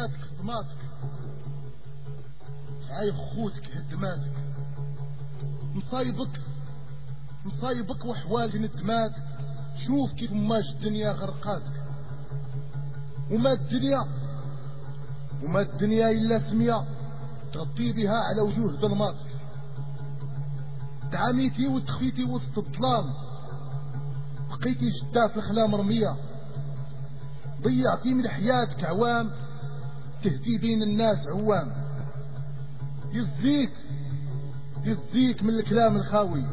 حياتك صدماتك، عايب خوتك هدماتك، مصايبك وحوالك ندماتك. شوف كيف ماش الدنيا غرقاتك، وما الدنيا إلا سمية تغطي بها على وجوه ظلماتك. تعاميتي وتخفيتي وسط الظلام، بقيتي جدا في الخلا مرمية. ضيعتي من حياتك عوام تهدي بين الناس عوام. يزيك من الكلام الخاوي.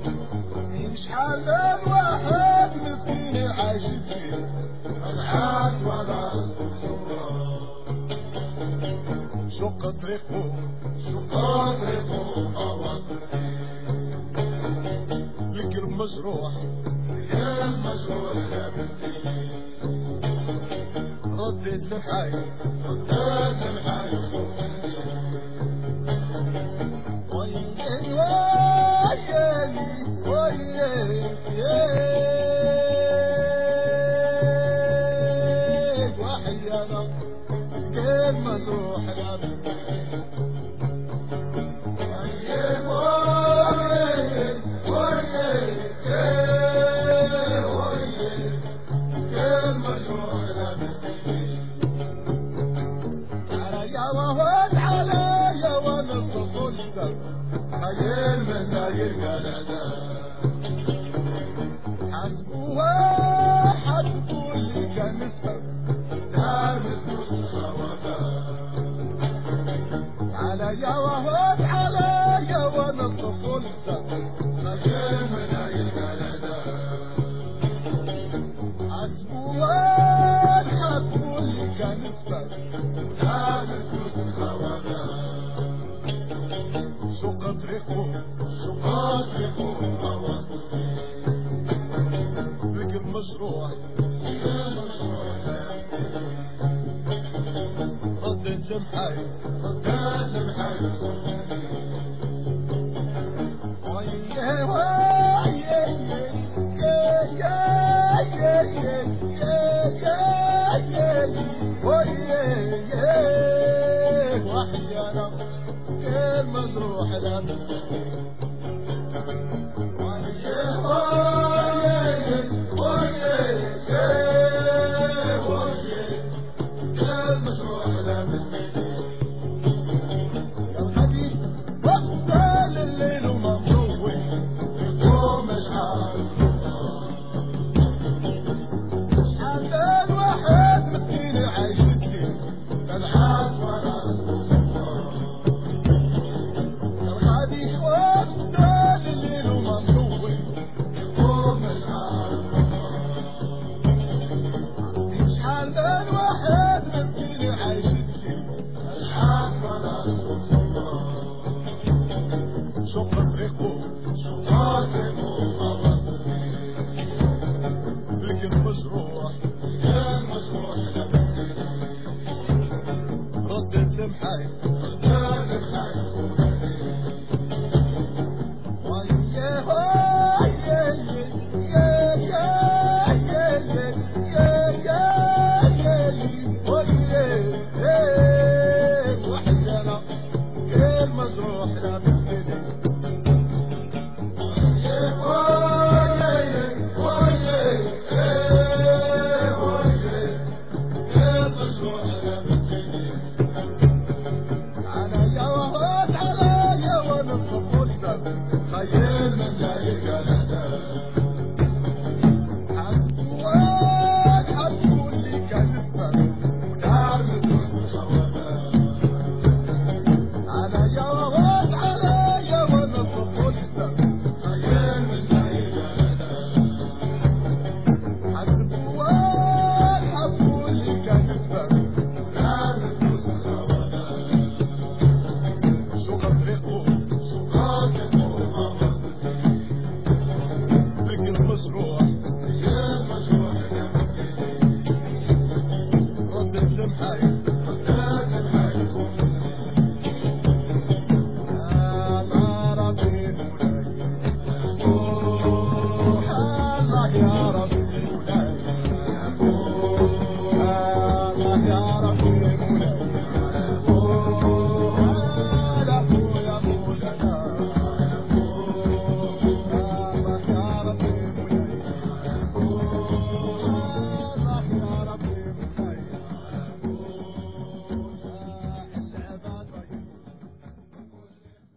شحال من واحد مسكين عايش فيه ريقو سقاط ريقو خواصري لك المجروح يا المجروح يا بنتي رديت لمحاي رديت لمحاي وصوتي ويلي ويلي ويلي وحيانا كل مجروح يا بنتي خير من داير كندا حسبوها حسبوا اللي كان نسبة دار مدروس الخواطر عليا وهود عليا وانا الطفل خير من داير كندا حسبوها حسبوا اللي كان نسبة دار مدروس الخواطر سقط ريقو خواصري بك المجروح يا مجروح رديت لمحاي رديت لمحاي ويلي ويلي وحيانا المجروح لا خير من لا يقال